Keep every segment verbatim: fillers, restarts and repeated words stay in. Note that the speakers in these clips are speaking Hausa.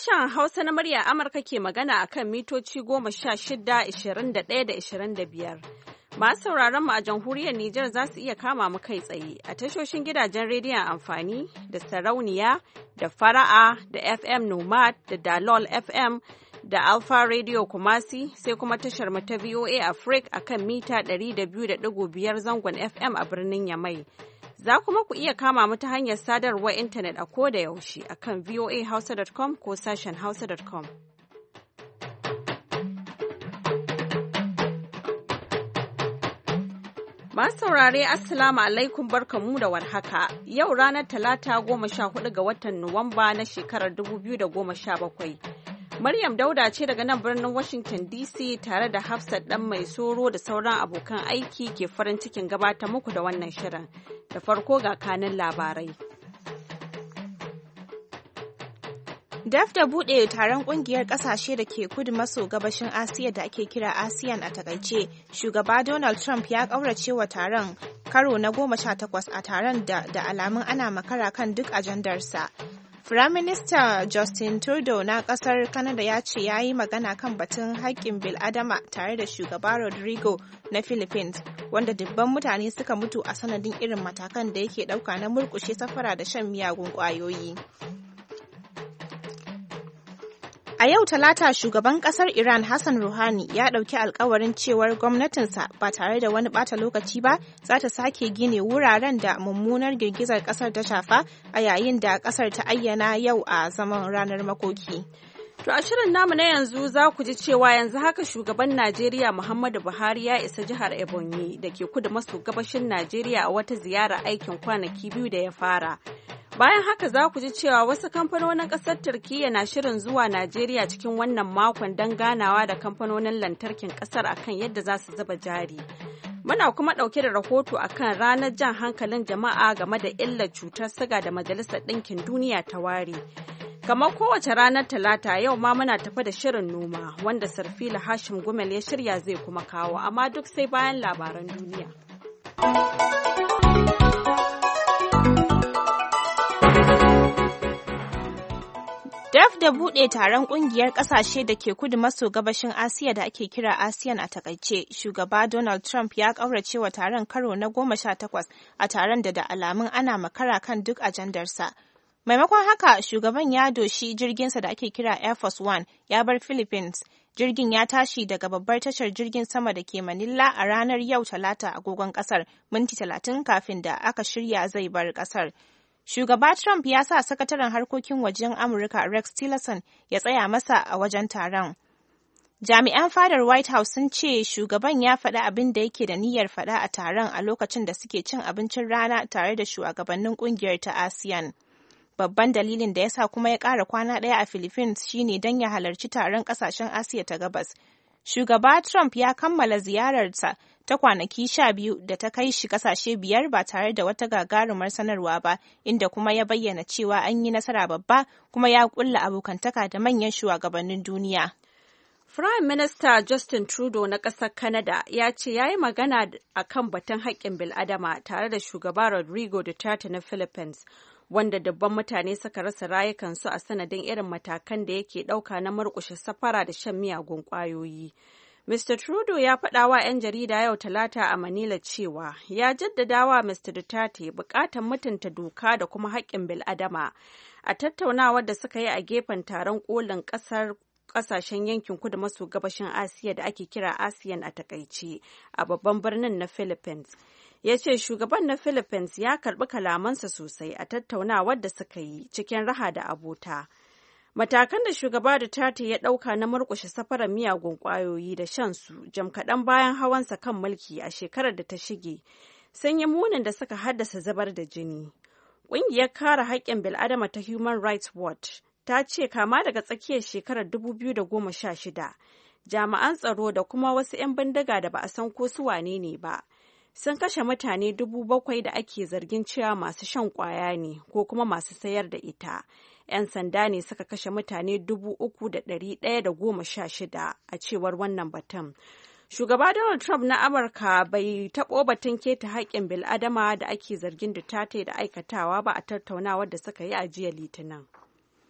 Sashen Hausa na murya Amurka ke magana a kan mitoci goma sha shida, ishirin da ɗaya da ishirin da biyar. Masu sauraron mu a jamhuriyar Nijar za su iya kama mu kai tsaye a tashoshin gidajen rediyon amfani da sarauniya da fara'a da F M Nomad da Dalol F M da Alpha Radio Kumasi sai kuma tashar mu ta V O A Africa a kan mita ɗari da biyu da ɗigo biyar zangon F M a birnin Yamai. Za kuma ku iya kama mu ta hanyar sadarwar intanet a koda yaushe a kan voa hausa dot com ko sashen hausa dot com. Masu saurare Assalamu alaikum barkamu da warhaka. Yau ranar Talata goma sha hudu ga watan Nuwamba na shekarar dubu biyu da goma sha bakwai. Maryam Dauda ce daga nan birnin Washington D C tare da Hafsat ɗan mai soro da sauran abokan aiki ke farin cikin gabatar muku da wannan shirin. Da farko ga kanin labarai. Daf da buɗe taron ƙungiyar ƙasashe da ke kudu maso gabashin Asiya da ake kira ASEAN a takaice, shugaba Donald Trump ya ƙaurace wa taron karo na goma sha takwas a taron da da alamun ana makara kan duk ajandarsa. Firaminista Justin Trudeau na ƙasar Canada ya ce ya yi magana kan batun haƙƙin bil'adama tare da shugaba Rodrigo na Philippines, wanda dubban mutane suka mutu a sanadin irin matakan da yake ɗauka na murƙushe safara da shan miyagun ƙwayoyi. A yau Talata shugaban kasar Iran Hassan Rouhani ya ɗauki alkawarin cewar gwamnatinsa ba tare da wani ɓata lokaci ba za ta sake gine wuraren da mummunar girgizar kasar ta shafa a yayin da kasar ta ayyana yau a zaman ranar makoki. To a shirin namu na yanzu za ku ji cewa yanzu haka shugaban Najeriya Muhammadu Buhari ya isa jihar Ebonyi da ke kudu maso gabashin Najeriya a wata ziyara aikin kwanaki biyu da ya fara. Bayan haka za ku ji cewa wasu kamfanonin ƙasar Turkiyya na shirin zuwa Najeriya cikin wannan makon don ganawa da kamfanonin lantarkin ƙasar akan yadda za su zuba jari. Muna kuma ɗauke da rahoto akan ranar jan hankalin jama'a game da illar cutar siga da Majalisar Ɗinkin Duniya ta ware. Kamar kowace ranar Talata yau ma muna tafa da shirin noma wanda Sarfila Hashim Gumel ya shirya zai kuma kawo, amma duk sai bayan labaran duniya. Daf da buɗe taron ƙungiyar ƙasashe da ke kudu maso gabashin Asiya da ake kira ASEAN a takaice, shugaba Donald Trump ya ƙaurace wa taron karo na goma sha takwas a taron da da alamun ana makara kan duk ajandarsa. Maimakon haka, shugaban ya doshi jirginsa da ake kira Air Force One ya bar Philippines. Jirgin ya tashi daga babbar tashar jirgin sama da ke Manila a ranar yau Talata agogon ƙasar, minti talatin kafin da aka shirya zai bar ƙasar. Shugaba Trump ya sa sakataren harkokin wajen Amurka Rex Tillerson ya tsaya masa a wajen taron. Jami'an fadar White House sun ce shugaban ya faɗi abin da yake da niyyar faɗa a taron a lokacin da suke cin abincin rana tare da shugabannin ƙungiyar ta ASEAN. Babban dalilin da ya sa kuma ya ƙara kwana ɗaya a Philippines shine don ya halarci taron ƙasashen Asiya ta Gabas. Shugaba Trump ya kammala ziyararsa ta kwanaki sha biyu da ta kai shi kasashe biyar ba tare da wata gagarumar sanarwa ba, inda kuma ya bayyana cewa an yi nasara babba kuma ya kulla abokantaka da manyan shugabannin duniya. Prime Minister Justin Trudeau na ƙasar Canada ya ce ya yi magana a kan batun haƙƙin bil'adama tare da shugaba Rodrigo Duterte na Philippines, wanda dabban mutane suka rasa rayukansu a sanadin irin matakan da yake ɗauka na murƙushe safara da shan miyagun ƙwayoyi. Mister Trudeau ya faɗa wa 'yan jarida yau Talata a Manila cewa ya jaddada wa Mister Duterte buƙatar mutunta doka da kuma haƙƙin bil'adama a tattaunawar da suka yi a gefen taron ƙolin ƙasar ƙasashen yankin kudu maso gabashin Asiya da ake kira ASEAN a takaice a babban birnin na Philippines. Ya ce shugaban na Philippines ya karɓi kalamansa sosai a tattaunawar da suka yi cikin raha da abota. Matakan da shugaba Duterte ya ɗauka na murƙushe safarar miyagun ƙwayoyi da shansu jam kaɗan bayan hawansa kan mulki a shekarar da ta shige sun yi munin da suka haddasa zubar da jini. Ƙungiyar kare haƙƙin bil'adama ta Human Rights Watch ta ce kama daga tsakiyar shekarar dubu biyu da goma sha shida, jami'an tsaro da kuma wasu 'yan bindiga da ba a san ko su wane ne ba sun kashe mutane dubu bakwai da ake zargin cewa masu shan ƙwaya ne ko kuma masu sayar da ita. 'Yan sanda ne suka kashe mutane dubu uku da ɗari ɗaya da goma sha shida a cewar wannan batun. Shugaba Donald Trump na Amurka bai taɓo batun keta haƙƙin bil'adama da ake zargin Duterte da aikatawa ba a tattaunawar da suka yi a jiya Litinin.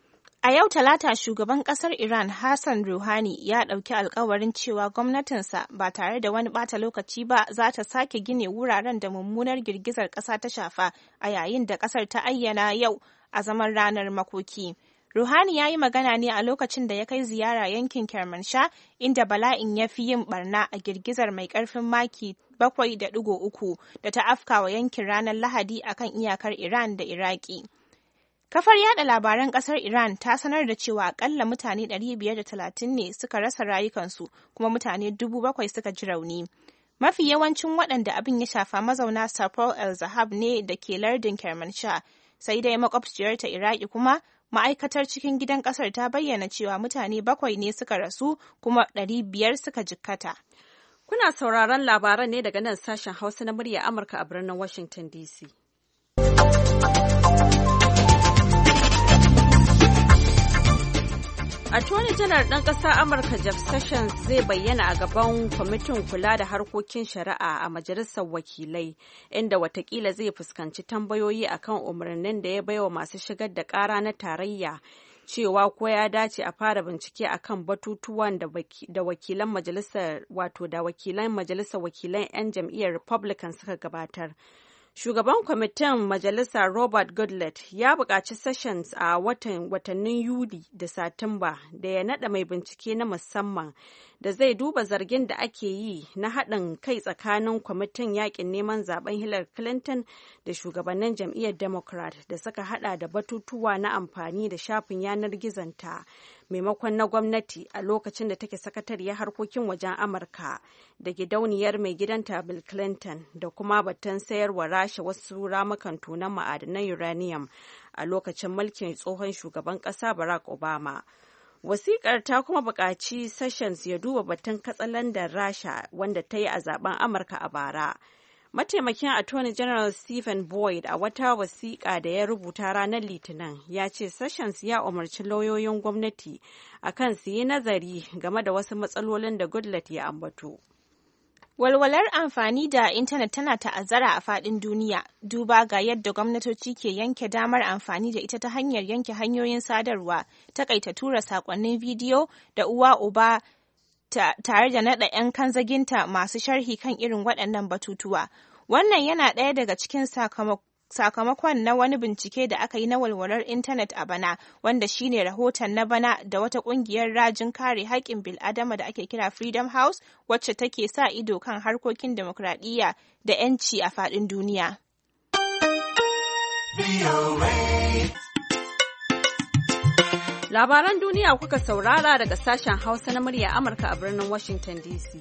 A yau Talata shugaban kasar Iran Hassan Rouhani ya ɗauki alkawarin cewa gwamnatinsa ba tare da wani ɓata lokaci ba za ta sake gine wuraren da mummunar girgizar ƙasa ta shafa a yayin da ƙasar ta ayyana yau a zaman ranar makoki. Rouhani ya yi magana ne a lokacin da ya kai ziyara yankin Kermanshah inda bala'in ya fi yin barna a girgizar mai ƙarfin maki bakwai da ɗigo uku da ta afkawa yankin ranar Lahadi akan iyakar Iran da Iraki. Kafar yada labaran kasar Iran ta sanar da cewa akalla mutane ɗari biyar da talatin ne suka rasa rayukansu kuma mutane dubu bakwai suka ji rauni. Mafi yawancin waɗanda abin ya shafa mazauna Sapor el-Zahab ne da ke lardin Kermanshah, sai dai makwabciyarta Iraki kuma ma'aikatar cikin gidan ƙasar ta bayyana cewa mutane bakwai ne suka rasu kuma ɗari biyar suka jikkata. Kuna sauraron labaran ne daga nan sashen Hausa na murya Amurka a birnin Washington D C. Attorney General ɗan ƙasar Amurka Jeff Sessions zai bayyana a gaban kwamitin kula da harkokin shari'a a Majalisar Wakilai, inda watakila zai fuskanci tambayoyi akan umarnin da ya baiwa masu shigar da ƙara na tarayya cewa ko ya dace a fara bincike akan batutuwan da wakilan majalisar wato da wakilan majalisar wakilan 'yan jam'iyyar Republican suka gabatar. Shugaban kwamitin majalisa Robert Goodlatte ya buƙaci Sessions a watan watannin Yuli da Satumba da ya naɗa mai bincike na musamman da zai duba zargin da ake yi na haɗin kai tsakanin kwamitin yaƙin neman zaben Hillary Clinton da shugabannin jam'iyyar Democrat da suka haɗa da batutuwa na amfani da shafin yanar gizonta maimakon na gwamnati a lokacin da take sakatariyar harkokin wajen Amurka da gidauniyar mai gidanta Bill Clinton da kuma batun sayarwa Rasha wasu ramukan tonon ma'adanan uranium a lokacin mulkin tsohon shugaban ƙasa Barack Obama. Wasiƙar ta kuma buƙaci Sessions ya duba batun katsalandar Rasha wanda ta yi a zaben Amurka a bara. Mataimakin Attorney General Stephen Boyd a wata wasiƙa da ya rubuta ranar Litinin ya ce Sessions ya umarci lauyoyin gwamnati akan su yi nazari game da wasu matsalolin da Goodlatte ya ambato. Walwalar amfani da intanet tana ta'azzara a faɗin duniya, duba ga yadda gwamnatoci ke yanke damar amfani da ita ta hanyar yanke hanyoyin sadarwa, takaita tura saƙonnin bidiyo da uwa uba tare da naɗa 'yan kanzaginta masu sharhi kan irin waɗannan batutuwa. Wannan yana ɗaya daga cikin sakamakon na wani bincike da aka yi na walwalar intanet a bana, wanda shine rahoton na bana da wata ƙungiyar rajin kare haƙƙin bil'adama da ake kira Freedom House, wacce take sa ido kan harkokin demokradiyya da 'yanci a faɗin duniya. Labaran duniya kuka saurara daga sashen Hausa na murya Amurka a birnin Washington D C.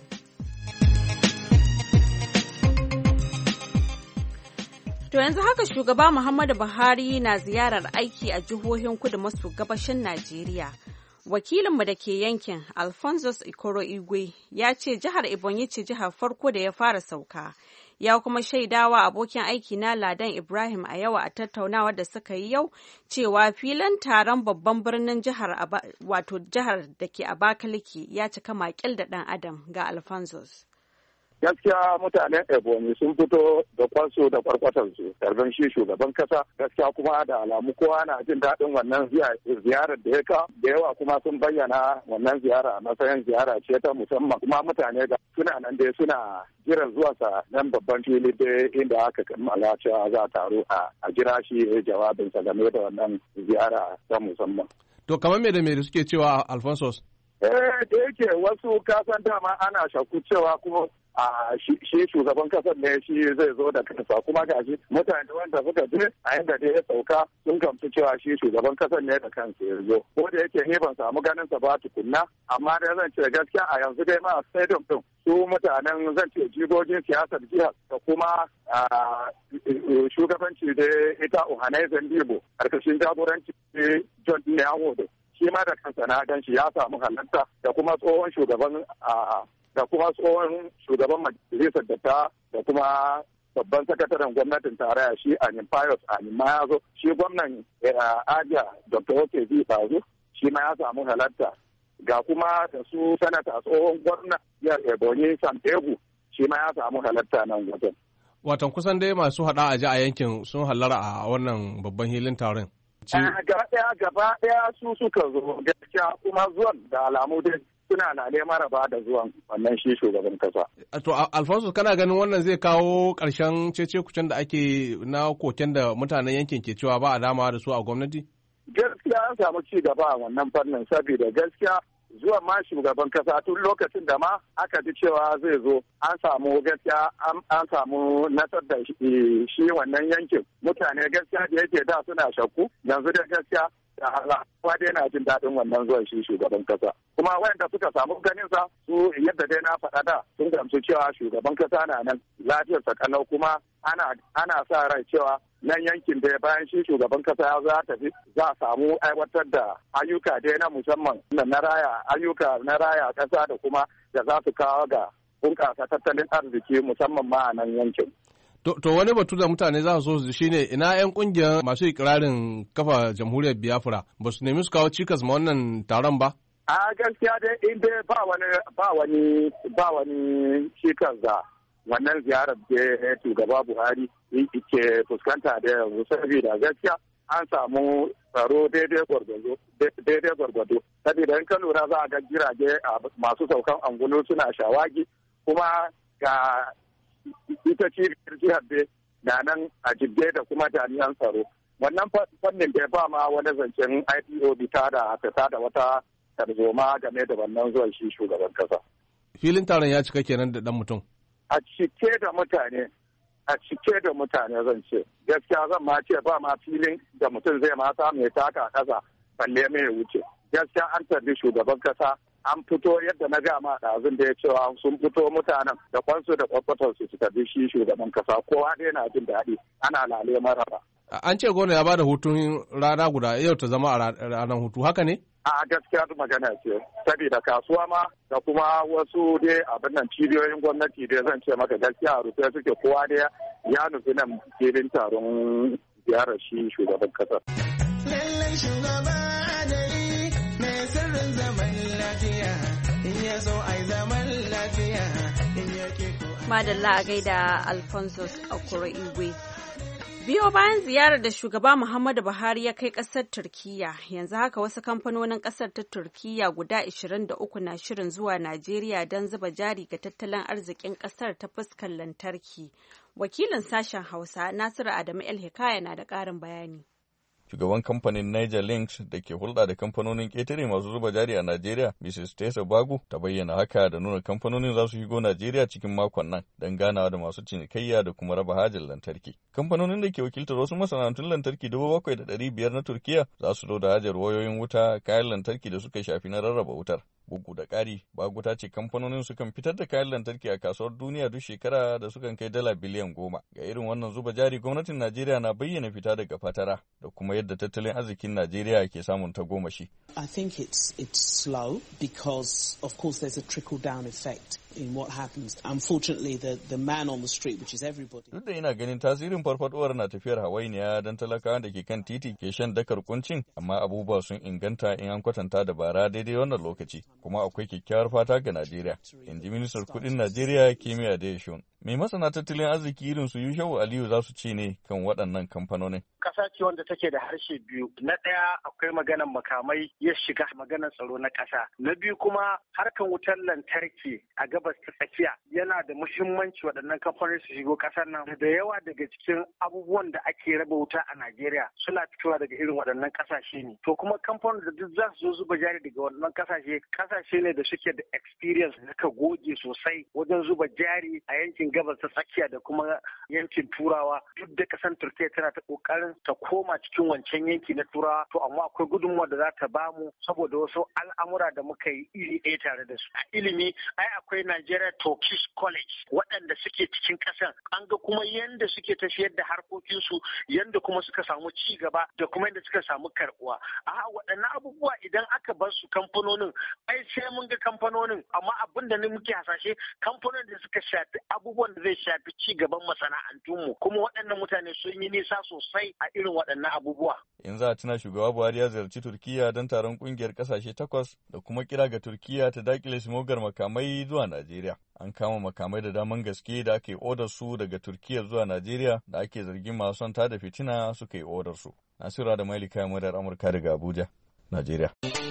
To yanzu haka shugaba Muhammadu Buhari na ziyarar aiki a jihohin kudu maso gabashin Najeriya. Wakilinmu da ke yankin Alphonsus Ikoro Igwe ya ce jihar Ebonyi ce jihar farko da ya fara sauka. Ya kuma shaidawa abokin aiki na Ladan Ibrahim a yawa a tattaunawar da suka yi yau cewa filin taron babban birnin jihar wato jihar da ke Abakaliki ya cika makil da ɗan adam ga Alphonsus. Gaskiya mutanen Ebonyi sun fito da kwansu da kwarkwatansu karban shi shugaban kasa, gaskiya kuma da alamu kowa na jin daɗin wannan ziyarar da ya ka da yawa kuma sun bayyana wannan ziyara a matsayin ziyara ce ta musamman, kuma mutane da suna nan dai suna jiran zuwansa nan babban fili da inda aka kammala cewa za a taro a jira shi jawabinsa game da wannan ziyara ta musamman. To kamar me da me suke cewa Alphonsus? Eh da yake wasu kasan dama ana shakku cewa kuma a shi shugaban kasar ne shi zai zo da kansa, kuma ga shi mutane wanda suka je a inda dai ya sauka sun gamsu cewa shi shugaban kasar ne da kansa ya zo, ko da yake ni ban samu ganin sa ba tukunna, amma dai zan ce gaskiya a yanzu dai ma stadium din su mutanen zan ce jigogin siyasar jihar da kuma shugabanci da ita Ohanaeze Ndigbo karkashin jagoranci John Nyawodo shi ma da kansa na gan shi ya samu halarta, da kuma tsohon shugaban da kuma tsohon shugaban majalisar da ta da kuma babban sakataren gwamnatin tarayya shi Anin Pius Anima ya zo, shi gwamnan Abia Doctor Okezie Bazu shi ma ya samu halarta, ga kuma da su sanata tsohon gwamnan jihar Ebonyi Sam Egwu shi ma ya samu halarta nan wajen. Watan kusan dai masu hada a ji a yankin sun hallara a wannan babban hilin taron. Gaba ɗaya gaba ɗaya su suka zo gaskiya kuma zuwan da alamu dai suna na neman raba da zuwan wannan shi shugaban kasa. To Alfonso kana ganin wannan zai kawo ƙarshen cece kucen da ake na koken da mutanen yankin ke cewa ba a damawa da su a gwamnati? Gaskiya an samu ci gaba a wannan fannin saboda gaskiya zuwan ma shugaban kasa tun lokacin da ma aka ji cewa zai zo an samu gaskiya an samu nasar da shi wannan yankin mutane gaskiya da yake da suna shakku yanzu da gaskiya da halawa dai na jin daɗin wannan zuwan shi shugaban kasa kuma wayanda suka samu ganin sa su yadda dai na faɗa da sun gamsu cewa shugaban kasa na nan lafiyarsa kalau kuma ana ana sa rai cewa nan yankin da bayan shi shugaban kasa ya za tafi za a samu aiwatar da ayyuka dai na musamman na raya ayyuka na raya kasa da kuma da za su kawo ga bunƙasa tattalin arziki musamman ma a nan yankin. To, to wani batu da mutane za su so shi ne ina 'yan kungiyar masu ikirarin kafa jamhuriyar Biafra ba su nemi su kawo cikas ma wannan taron ba? A gaskiya dai in dai ba wani ba wani ba wani cikas da wannan ziyarar da shugaba Buhari ke fuskanta da yanzu saboda gaskiya an samu tsaro daidai gwargwado daidai gwargwado saboda in ka lura za a ga jirage masu saukan angulu suna shawagi kuma ga ita cibiyar jihar da na nan a jibge da kuma jami'an tsaro wannan fannin da ba ma wani zancen I P O B ta da ta da wata tarzoma game da wannan zuwan shi shugaban kasa. Filin taron ya cika kenan da dan mutum. A cike da mutane a cike da mutane zan ce gaskiya zan ma ce ba ma filin da mutum zai ma samu ya taka kasa balle mai wuce gaskiya an tarbi shugaban kasa an fito yadda na gama ɗazun da ya cewa sun fito mutanen da kwansu da kwakwatar su su tafi shi shugaban kasa kowa dai na jin daɗi ana lale maraba. An ce gwamna ya bada hutun rana guda yau ta zama a ranar hutu haka ne? A gaskiya magana ce saboda kasuwa ma da kuma wasu dai abin nan cibiyoyin gwamnati dai zan ce maka gaskiya a rufe suke kowa dai ya nufi nan filin taron ziyarar shi shugaban kasa. Lallai shugaba adali mai sirrin zaman lafiya in ya so ai zaman lafiya in ya ke ko. Madalla a gaida Alphonsus Okoro Igwe. Biyo bayan ziyarar da shugaba Muhammadu Buhari ya kai ƙasar Turkiyya, yanzu haka wasu kamfanonin ƙasar ta Turkiyya guda ashirin da uku na shirin zuwa Najeriya don zuba jari ga tattalin arzikin ƙasar ta fuskar lantarki. Wakilin sashen Hausa Nasiru Adamu El Hikaya na da ƙarin bayani. Shugaban kamfanin Niger Links da ke hulɗa da kamfanonin ƙetare masu zuba jari a Najeriya, Missus Tessa Bagu, ta bayyana haka da nuna kamfanonin za su shigo Najeriya cikin makon nan don ganawa da masu cinikayya da kuma raba hajar lantarki. Kamfanonin da ke wakiltar wasu masana'antun lantarki dubu bakwai da ɗari biyar na Turkiya za su loda hajar wayoyin wuta, kayan lantarki da suka shafi na rarraba wutar. Bugu da ƙari, Bagu ta ce kamfanonin sukan fitar da kayan lantarki a kasuwar duniya duk shekara da sukan kai dala biliyan goma. Ga irin wannan zuba jari, gwamnatin Najeriya na bayyana fita daga fatara da kuma yadda tattalin arzikin Najeriya ke samun tagomashi. I think it's it's slow because of course there's a trickle down effect in what happens. Unfortunately the the man on the street, which is everybody. Duk da ina ganin tasirin farfaduwar na tafiyar hawainiya don talakawa da ke kan titi ke shan dakar kuncin, amma abubuwa sun inganta in an kwatanta da bara daidai wannan lokaci. Kuma akwai kyakkyawar fata ga Najeriya, in ji ministar kudin Najeriya Kemiya Adeyeshun. Mai masana tattalin arziki irin su Yushau Aliyu za su ce ne kan waɗannan kamfanonin. Ƙasa ce wanda take da harshe biyu. Na ɗaya akwai maganar makamai ya shiga maganar tsaro na ƙasa. Na biyu kuma harkan wutar lantarki a gabas ta tsakiya yana da muhimmanci waɗannan kamfanonin su shigo ƙasar nan. Da yawa daga cikin abubuwan da ake raba wuta a Najeriya suna fitowa daga irin waɗannan ƙasashe ne. To kuma kamfanonin da duk za su zo zuba jari daga waɗannan ƙasashe, ƙasashe ne da suke da experience da suka goge sosai wajen zuba jari a yankin gabas ta tsakiya da kuma yankin turawa. Duk da ƙasar Turkiyya tana ta ƙoƙarin ta koma cikin wancan yanki na turawa, to amma akwai gudunmuwa da za ta bamu saboda wasu al'amura da muka yi iri ɗaya tare da su. A ilimi ai akwai Nigeria Turkish College waɗanda suke cikin ƙasar, an ga kuma yanda suke tafiyar da harkokinsu, yanda kuma suka samu ci gaba da kuma yanda suka samu karɓuwa. A waɗannan abubuwa idan aka bar su kamfanonin, ai sai mun ga kamfanonin, amma abin da ne muke hasashe kamfanonin da suka shafi abubuwan da zai shafi ci gaban masana'antunmu, kuma waɗannan mutane sun yi nisa sosai a irin waɗannan abubuwa. Yanzu a tuna shugaba Buhari ya ziyarci Turkiyya don taron ƙungiyar ƙasashe takwas da kuma kira ga Turkiyya ta dakile simogar makamai zuwa Najeriya. An kama makamai da daman gaske da aka yi odar su daga Turkiyya zuwa Najeriya da ake zargin masu son tada fitina suka yi odar su. Nasiru da Malika Yamurar Amurka daga Abuja, Najeriya.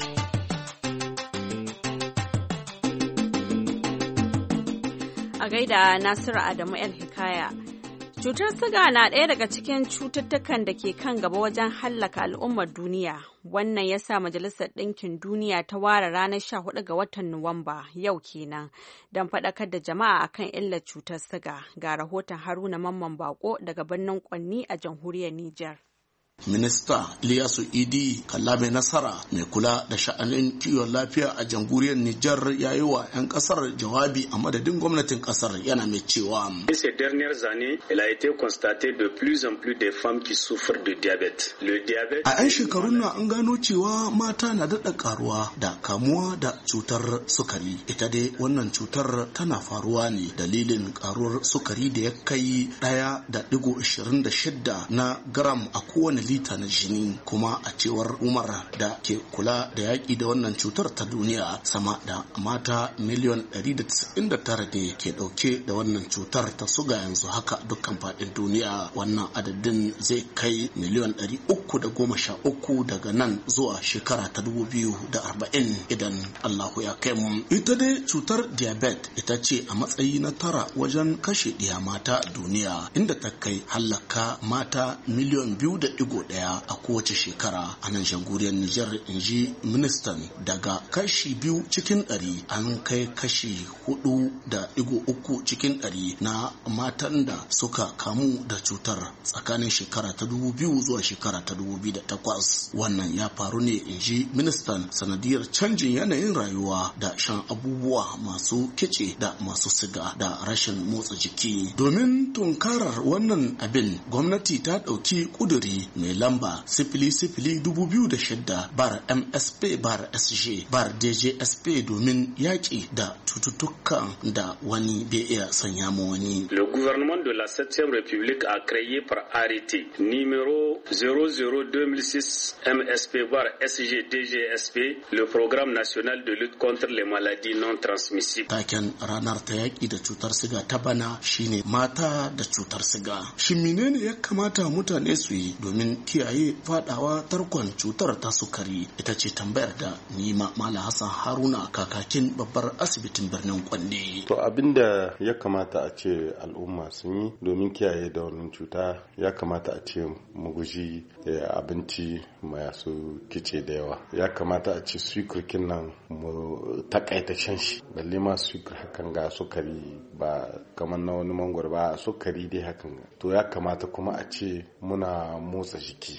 A gaida Nasiru Adamu El Hikaya. Cutar siga na ɗaya daga cikin cututtukan da ke kan gaba wajen hallaka al'ummar duniya. Wannan ya sa Majalisar Ɗinkin Duniya ta ware ranar sha hudu ga watan Nuwamba yau kenan don faɗakar da jama'a akan illar cutar siga. Ga rahoton Haruna Mamman Bako daga birnin Kwanni a jamhuriyar Nijar. Minista Ilyasu Idi Kalla mai nasara mai kula da sha'anin kiwon lafiya a jamhuriyar Nijar ya yi wa 'yan kasar jawabi a madadin gwamnatin kasar yana mai cewa. Ces dernières années, il a été constaté de plus en plus de femmes qui souffrent de diabète. Le diabète. A 'yan shekarun nan an gano cewa mata na daɗa karuwa da kamuwa da cutar sukari. Ita dai wannan cutar tana faruwa ne dalilin karuwar sukari da ya kai ɗaya da digo ashirin da shidda na gram a kowane lita na jini, kuma a cewar Umar da ke kula da yaƙi da wannan cutar ta duniya sama da mata miliyan ɗari da tisa'in da tara ne ke ɗauke da wannan cutar ta suga yanzu haka dukkan faɗin duniya. Wannan adadin zai kai miliyan ɗari uku da goma sha uku daga nan zuwa shekara ta dubu biyu da arba'in idan Allahu ya kai mu. Ita dai cutar diabetes ita ce a matsayi na tara wajen kashe ɗiya mata a duniya, inda ta kai hallaka mata miliyan biyu da ɗigo daya a kowace shekara a nan jamhuriyar Nijar, in ji ministan. Daga kashi biyu cikin ɗari an kai kashi hudu da digo uku cikin ɗari na matan da suka kamu da cutar tsakanin shekara ta dubu biyu zuwa shekara ta dubu biyu da takwas. Wannan ya faru ne, in ji ministan, sanadiyar canjin yanayin rayuwa da shan abubuwa masu kice da masu siga da rashin motsa jiki. Domin tunkarar wannan abin, gwamnati ta ɗauki ƙuduri mai lamba sifili sifili dubu biyu da shida bar M S P bar S G bar D J S P domin yaƙi da cututtukan da wani bai iya sanya ma wani. Le gouvernement de la septième République a créé par arrêté numéro zéro zéro deux mille six M S P bar S G D G S P le programme national de lutte contre les maladies non transmissibles. Taken ranar ta yaƙi da cutar siga ta bana shine mata da cutar siga. Shin menene ya kamata mutane su yi domin kiyaye fadawa tarkon cutar ta sukari? Ita ce tambayar da nima Malam Hassan Haruna, kakakin babbar asibitin birnin Kwanne. To abinda ya kamata a ce al'umma sun yi domin kiyaye da wannan cuta, ya kamata a ce mu guji abinci masu kice da yawa. Ya kamata a ce sukurkin nan mu takaita shan shi, balle ma sukur hakan ga sukari ba kamar na wani mangwaro ba, sukari dai hakan. To ya kamata kuma a ce muna motsa jiki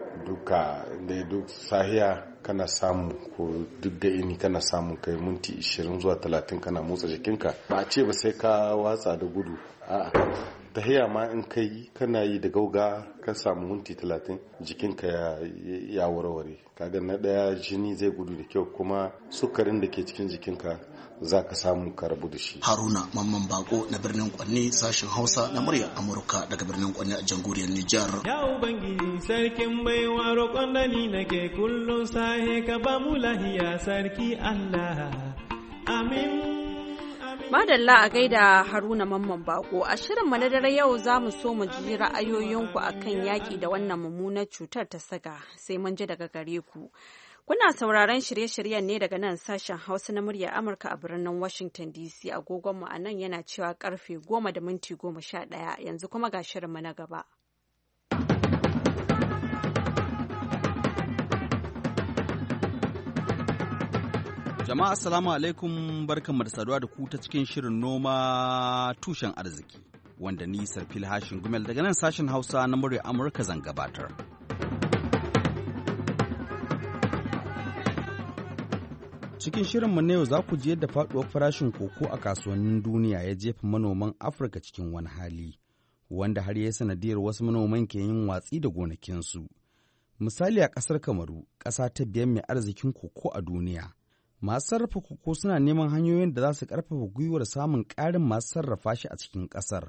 duka da duk sahiya kana samu, ko duk da ini kana samu kai minti ishirin zuwa talatin kana motsa jikinka. Ba a ce ba sai ka watsa da gudu, a'a tahiya ma in kai kana yi da gauga ka samu minti talatin jikinka ya, ya warware. Kaga na daya jini zai gudu da kyau, kuma sukarin da ke cikin jikinka za ka samu ka rabu da shi. Haruna Mamman Bako na birnin Kwanne, sashen Hausa na muryar Amurka daga birnin Kwanne a jamhuriyar Nijar. Ya Ubangiji sarkin baiwa, roƙon da ni nake kullum sahe ka ba mu lahiya sarki Allah. Amin. Madalla a gaida Haruna Mamman Bako. A shirin na dare yau za mu so mu ji ra'ayoyinku akan yaƙi da wannan mummunar cutar ta siga, sai mun ji daga gare ku. Kuna sauraron shirye-shiryen ne daga nan sashen Hausa na murya Amurka a birnin Washington D C. Agogonmu a nan yana cewa karfe goma da minti goma sha ɗaya. Yanzu kuma ga shirinmu na gaba. Jama'a assalamu alaikum, barkanmu da saduwa da ku ta cikin shirin noma tushen arziki, wanda ni Sarfil Hashin Gumel daga nan sashen Hausa na murya Amurka zan gabatar. Cikin shirinmu na yau za ku ji yadda faɗuwar farashin koko a kasuwannin duniya ya jefa manoman Afirka cikin wani hali, wanda har ya sanadiyar wasu manoman ke yin watsi da gonakinsu. Misali a ƙasar Kamaru, ƙasa ta biyar mai arzikin koko a duniya. Masu sarrafa koko suna neman hanyoyin da za su ƙarfafa gwiwar samun ƙarin masu sarrafa shi a cikin ƙasar.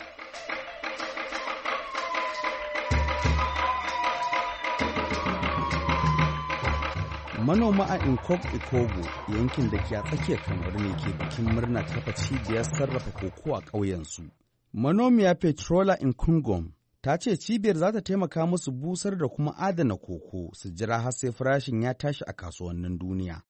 Manoma a Nkok Ikogo, yankin da ke a tsakiyar Kamaru, ne ke bikin murna kafa cibiyar sarrafa koko a ƙauyensu. Manomiya Petrola Nkungom Ta ce cibiyar za ta taimaka musu busar da kuma adana koko su jira har sai farashin ya tashi a kasuwannin duniya.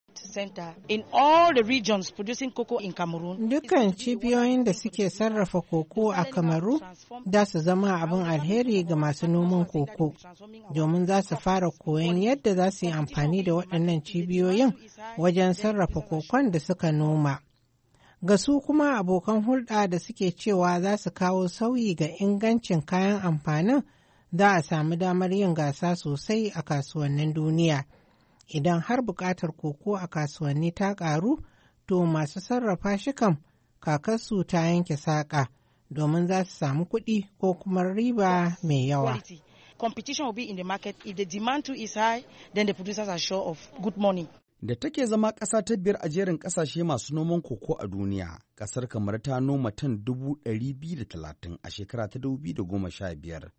In all the regions producing cocoa in Cameroon. Dukkan cibiyoyin da suke sarrafa koko a Kamaru za su zama abin alheri ga masu noman koko, domin za su fara koyon yadda za su yi amfani da waɗannan cibiyoyin wajen sarrafa kokon da suka noma. Ga su kuma abokan hulɗa da suke cewa za su kawo sauyi ga ingancin kayan amfanin, za a samu damar yin gasa sosai a kasuwannin duniya. Idan har buƙatar koko a kasuwanni ta ƙaru, to masu sarrafa shi kam kakarsu ta yanke saƙa, domin za su samu kuɗi ko kuma riba mai yawa. Competition will be in the market. If the demand too is high, then the producers are sure of good money. Da take zama ƙasa ta biyar a jerin ƙasashe masu noman koko a duniya, ƙasar Kamar ta noma tan dubu ɗari biyu da talatin a shekara ta dubu biyu da goma sha biyar.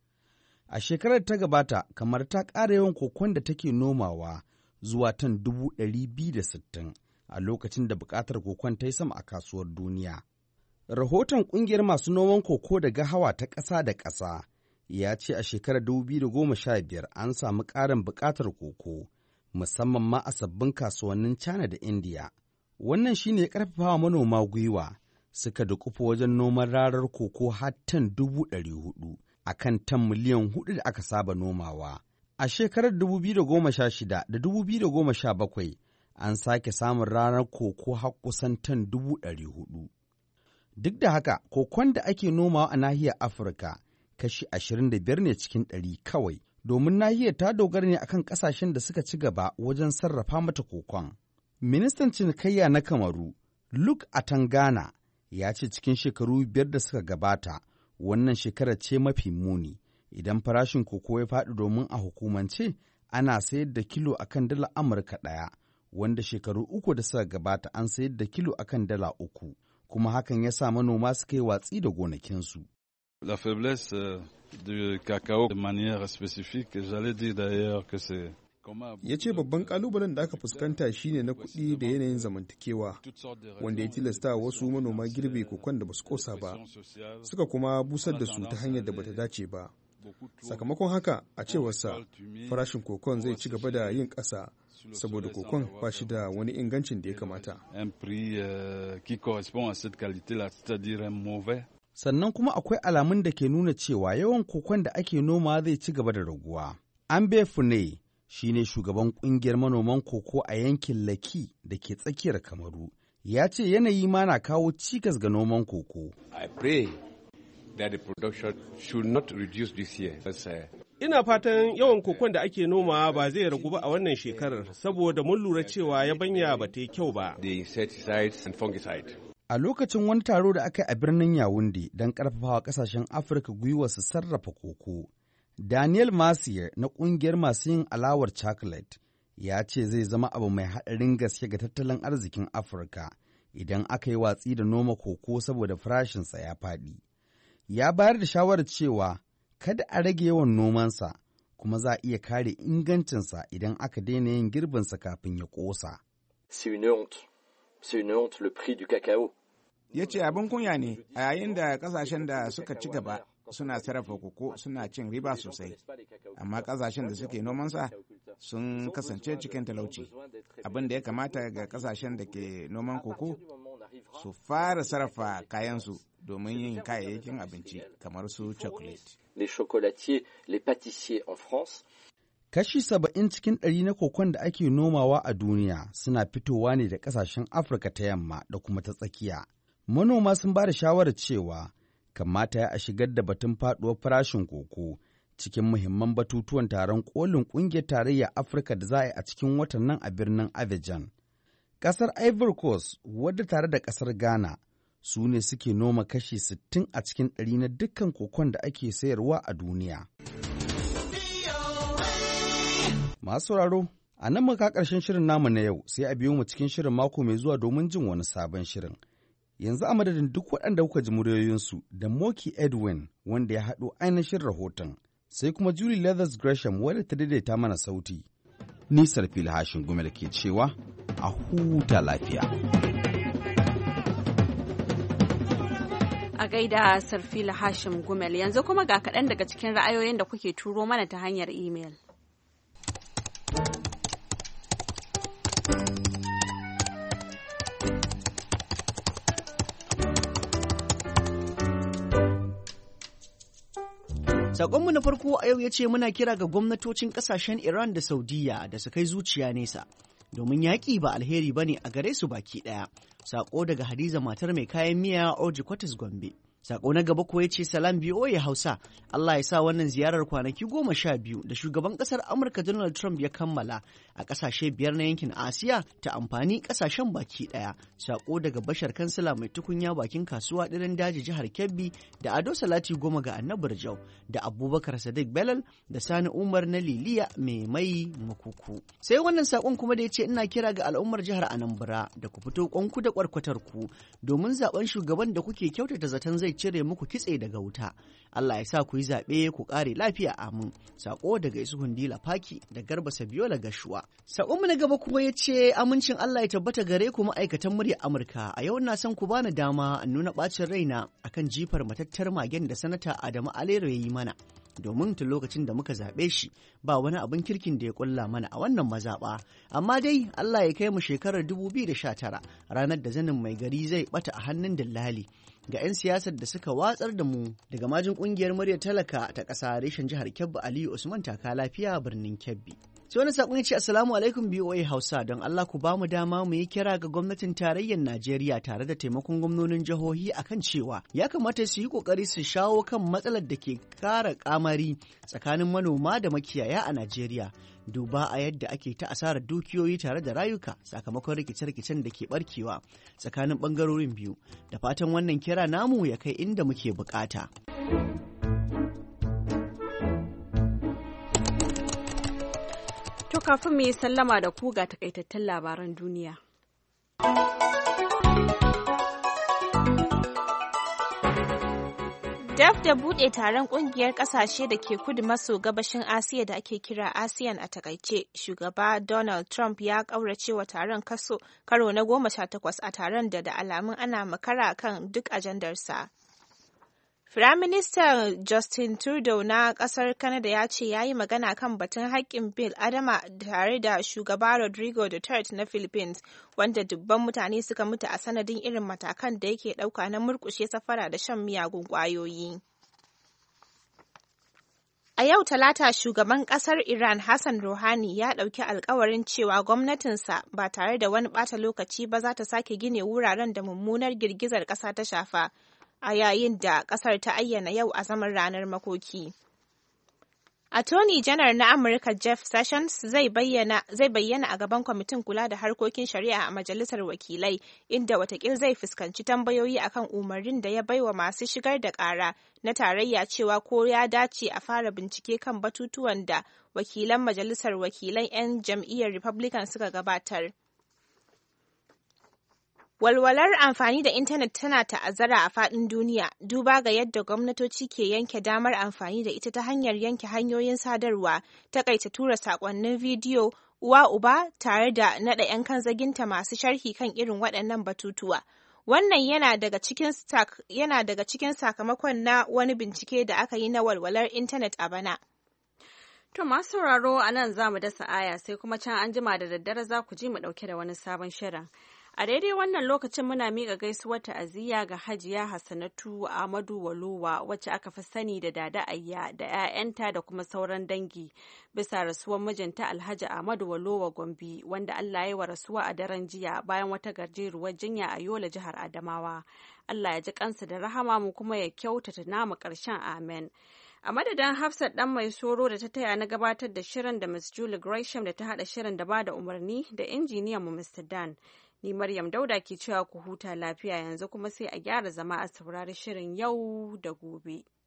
A shekarar ta gabata, Kamar ta ƙara yawan kokon da take nomawa zuwa tan dubu ɗari biyu da sittin a lokacin da buƙatar kokon ta yi sama a kasuwar duniya. Rahoton ƙungiyar masu noman koko da gahawa ta ƙasa da ƙasa ya ce a shekarar dubu biyu da goma sha biyar an samu ƙarin buƙatar koko, musamman ma a sabbin kasuwannin China da India. Wannan shi ne ya ƙarfafa manoma gwiwa suka dukufa wajen noman rarar koko har tan dubu ɗari hudu a kan tan miliyan hudu da aka saba nomawa. A shekarar dubu biyu da goma sha shida da dubu biyu da goma sha bakwai an sake samun ranar koko har kusan tan dubu ɗari hudu. Duk da haka, kokon da ake nomawa a nahiyar Afirka kashi ashirin da biyar ne cikin ɗari kawai, domin nahiyar ta dogara ne akan ƙasashen da suka ci gaba wajen sarrafa mata kokon. Ministan cinikayya na Kamaru, Luke Atangana, ya ce cikin shekaru biyar da suka gabata, wannan shekarar ce mafi muni. Idan farashin koko ya faɗi domin a hukumance ana sayar da kilo akan dala Amurka ɗaya, wanda shekaru uku da suka gabata an sayar da kilo akan dala uku, kuma hakan ya sa manoma suka yi watsi da gonakinsu. La faiblesse du cacao de manière spécifique, j'allais dire d'ailleurs que c'est ya ce babban kalubalen da aka fuskanta shine na kuɗi da yanayin zamantakewa wanda ya tilasta wasu manoma girbe kokon da basu kosa ba suka kuma busar da su ta hanyar da bata dace ba. Sakamakon haka, a cewarsa, farashin kokon zai ci gaba da yin ƙasa saboda kokon ba shi da wani ingancin da ya kamata. Sannan kuma akwai alamun da ke nuna cewa yawan kokon da ake noma zai ci gaba da raguwa. Ambe Fune shi ne shugaban ƙungiyar manoman koko a yankin Laki da ke tsakiyar Kamaru. Ya ce yanayi ma na kawo cikas ga noman koko. That the production should not reduce this year. Ina fatan yawan kokon da ake noma ba zai ragu ba a wannan shekarar saboda mun lura cewa yabanya ba ta yi kyau ba. The insecticides and fungicide. A lokacin wani taro da aka yi a birnin Yawunde don ƙarfafawa ƙasashen Afirka gwiwa su sarrafa koko, Daniel Masier na ƙungiyar masu yin alawar chocolate ya ce zai zama abu mai haɗarin gaske ga tattalin arzikin Afirka idan aka yi watsi da noma koko saboda farashinsa ya faɗi. Ya bayar da shawarar cewa kada a rage yawan nomansa, kuma za a iya kare ingancinsa idan aka daina yin girbinsa kafin ya ƙosa. Ya ce abin kunya ne a yayin da ƙasashen da suka ci gaba suna sarrafa koko suna cin riba sosai, amma ƙasashen da suke nomansa sun kasance cikin talauci. Abin da ya kamata ga ƙasashen da ke noman koko su fara sarrafa kayansu domin yin kayayyakin abinci kamar su chocolate. Kashi saba'in cikin ɗari na kokon da ake nomawa a duniya suna fitowa ne da ƙasashen Afirka ta yamma da kuma ta tsakiya. Manoma sun ba da shawarar cewa kamata ya a shigar da batun faɗuwar farashin koko cikin muhimman batutuwan taron ƙolin ƙungiyar tarayyar Afirka da za a yi a cikin watan nan a birnin Abidjan. Ƙasar Ivory Coast, wadda tare da ƙasar Ghana, su ne suke noma kashi sittin a cikin ɗari na dukkan kokon da ake sayarwa a duniya. Masu sauraro, a nan muka ƙarshen shirin namu na yau, sai a biyo mu cikin shirin mako mai zuwa domin jin wani sabon shirin. Yanzu a madadin duk waɗanda kuka ji muryoyinsu da Moki Edwin wanda ya haɗo ainihin rahoton, sai kuma Julie Leathers Gresham wadda ta daidaita mana sauti. Nisar fili hashin gumel ke cewa a huta lafiya. A gaida Sarfila Hashim Gumel, yanzu kuma ga kaɗan daga cikin ra'ayoyin da kuke turo mana ta hanyar imel. Saƙonmu na farko a yau ya ce muna kira ga gwamnatocin ƙasashen Iran da Saudiya da su kai zuciya nesa, domin yaƙi ba alheri ba ne a gare su baki ɗaya. Saƙo daga Hadiza matar mai kayan miya Oji Kwatas Gombe. Sako na gaba ko ya ce salam B O A Hausa, Allah ya sa wannan ziyarar kwanaki goma sha biyu da shugaban kasar Amurka Donald Trump ya kammala a kasashe biyar na yankin Asiya ta amfani kasashen baki daya. Sako daga Bashar Kansila mai tukunya bakin kasuwa ɗirin daji jihar Kebbi da Ado Salati goma ga Annabar Jau da Abubakar Sadiq Belal da Sani Umar na Liliya mai mai makuku. Sai wannan sakon kuma da ya ce ina kira ga al'ummar jihar Anambra da ku fito kwanku da kwarkwatar ku domin zaben shugaban da kuke kyautata zaton zai cire muku kitse daga wuta. Allah ya sa ku yi zaɓe ku ƙare lafiya amin. Sako daga Isuhun Dila Faki da Garba Sabiola Gashuwa. Sakonmu na gaba kuma ya ce amincin Allah ya tabbata gare ku ma'aikatan murya Amurka. A yau na son ku bani dama in nuna ɓacin raina akan jifar matattar magen da sanata Adamu Alero ya yi mana. Domin tun lokacin da muka zaɓe shi ba wani abin kirkin da ya ƙulla mana a wannan mazaɓa. Amma dai Allah ya kai mu shekarar dubu biyu da sha tara ranar da zanin mai gari zai ɓata a hannun dillali. Ga 'yan siyasar da suka watsar da mu daga majin ƙungiyar muryar talaka ta ƙasa reshen jihar Kebbi Aliyu Usman taka lafiya birnin Kebbi. Sai wani saƙon ya ce Assalamu alaikum B O A Hausa, don Allah ku ba mu dama mu yi kira ga gwamnatin tarayyar Najeriya tare da taimakon gwamnonin jihohi akan cewa ya kamata su yi ƙoƙari su shawo kan matsalar da ke ƙara ƙamari tsakanin manoma da makiyaya a Najeriya. Duba a yadda ake ta asarar dukiyoyi tare da rayuka sakamakon rikice-rikicen da ke barkewa tsakanin ɓangarorin biyu. Da fatan wannan kira namu ya kai inda muke bukata. To kafin mu yi sallama da ku ga takaitattun labaran duniya. Daf da buɗe taron ƙungiyar ƙasashe da ke kudu maso gabashin Asiya da ake kira ASEAN a takaice, shugaba Donald Trump ya ƙaurace wa taron kaso karo na goma sha takwas a taron da da alamun ana makara kan duk ajandarsa. Firaministan Justin Trudeau na ƙasar Canada ya ce ya yi magana kan batun haƙƙin bil adama tare da shugaba Rodrigo Duterte na Philippines, wanda dubban mutane suka mutu a sanadin irin matakan da yake ɗauka na murƙushe safara da shan miyagun ƙwayoyi. A yau Talata, shugaban ƙasar Iran Hassan Rouhani ya ɗauki alkawarin cewa gwamnatinsa ba tare da wani ɓata lokaci ba za ta sake gine wuraren da mummunar girgizar ƙasa ta shafa, a yayin da ƙasar ta ayyana yau a zaman ranar makoki. Attorney General na Amurka Jeff Sessions zai bayyana, zai bayyana a gaban kwamitin kula da harkokin shari'a a Majalisar Wakilai, inda watakil zai fuskanci tambayoyi akan umarnin da ya baiwa masu shigar da ƙara na tarayya cewa ko ya dace a fara bincike kan batutuwan da wakilan Majalisar Wakilan 'yan jam'iyyar Republican suka gabatar. Walwalar amfani da intanet tana ta'azzara a faɗin duniya, duba ga yadda gwamnatoci ke yanke damar amfani da ita ta hanyar yanke hanyoyin sadarwa, takaita tura saƙonnin bidiyo, uwa uba tare da naɗa 'yan kanzaginta masu sharhi kan irin waɗannan batutuwa. Wannan yana daga cikin yana daga cikin sakamakon na wani bincike da aka yi na walwalar intanet a bana. To masu sauraro a nan za mu dasa aya, sai kuma can an jima da daddare za ku ji mu ɗauke da wani sabon shirin. A daidai wannan lokacin muna miƙa gaisuwar ta'aziyya ga Hajiya Hassanatu Ahmadu Walowa, wacce aka fi sani da Dada Ayya, da 'ya'yanta da kuma sauran dangi bisa rasuwar mijinta Alhaji Ahmadu Walowa Gombe, wanda Allah ya yi wa rasuwa a daren jiya bayan wata gajeruwar jinya a Yola jihar Adamawa. Allah ya ji kansa da rahama mu kuma ya kyautata namu ƙarshen, amen. A madadin Hafsat ɗan mai soro da ta taya na gabatar da shirin, da Miss Julie Gresham da ta haɗa shirin da ba da umarni, da injiniyan mu Mister Dan. Ni Maryam Dauda ke cewa ku huta lafiya, yanzu kuma sai a gyara zama a saurari shirin yau da gobe.